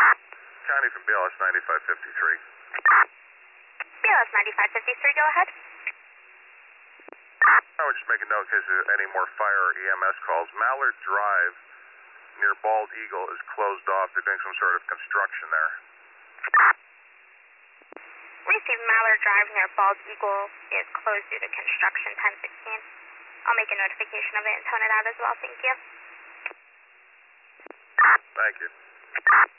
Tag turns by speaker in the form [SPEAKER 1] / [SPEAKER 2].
[SPEAKER 1] County from BLS 9553.
[SPEAKER 2] BLS 9553, go ahead.
[SPEAKER 1] I would just make a note in case there's any more fire or EMS calls. Mallard Drive near Bald Eagle is closed off. They're doing some sort of construction there.
[SPEAKER 2] Received Mallard Drive near Bald Eagle is closed due to construction, 1016. I'll make a notification of it and tone it out as well, thank you.
[SPEAKER 1] Thank you.